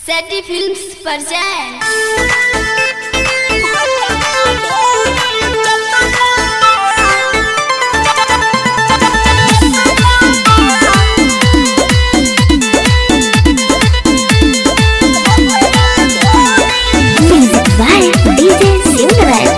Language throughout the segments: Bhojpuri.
सेटी films presents Music by DJ Silverman.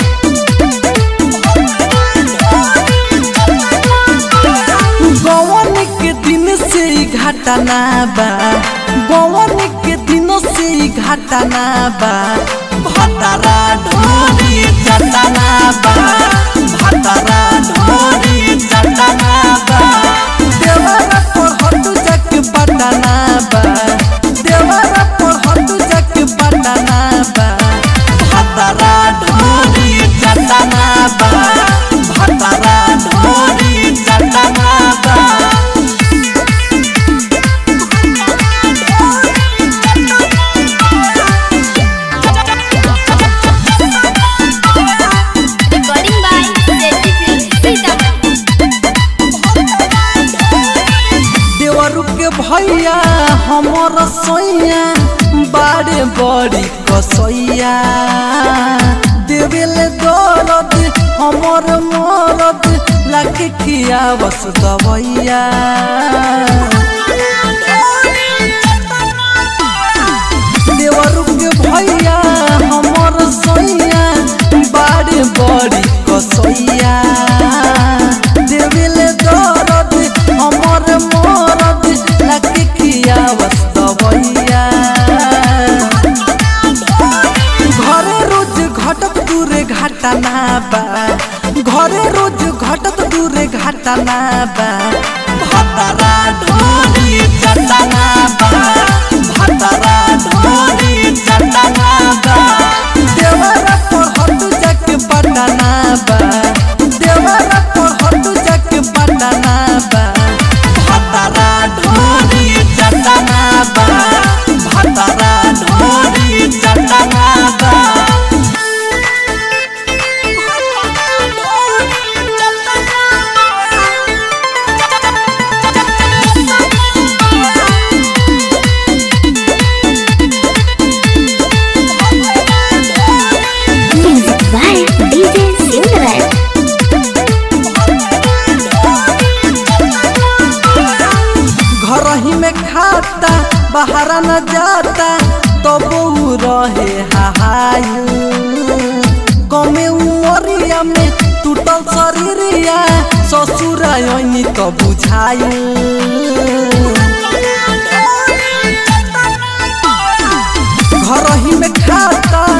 गवन के दिन से घटना बा गवन के दिनों से घटना बा भतरा ढोरी चटना बा भतरा ढोरी चटना बा देवरा पर हट जक पटना बा देवरा पर हट जक पटना बा भतरा ढोरी चटना बा भतरा ढोरी चटना बा। recording by Seti films Sitamarhi. देवरु के भैया हमर सोइया बाड़े बड़ी कसैया देवेले दौलत हमर मरद लाके खिया बस दवैया देवरु के भैया हमर सोइया बाड़े बड़ी कसैया देवेले दौलत हमर मरद लाके खिया बस दवैया घरे रोज घटत दूरे घटना बा घरे रोज घटत दूरे घटना बा भतरा ढोरी चटना बा भतरा ढोरी चटना बा देवरा पर हट जक पटना बा देवरा पर हट जक पटना बा भतरा ढोरी चटना बा भतरा ढोरी चटना बा। Music by DJ Silverman. घर ही में खाता बाहर न जाता तो बहु रहे हाहायु कमे उमरिया में टूटल शरीरिया ससुर आयनी तो बुझायु घर ही में खाता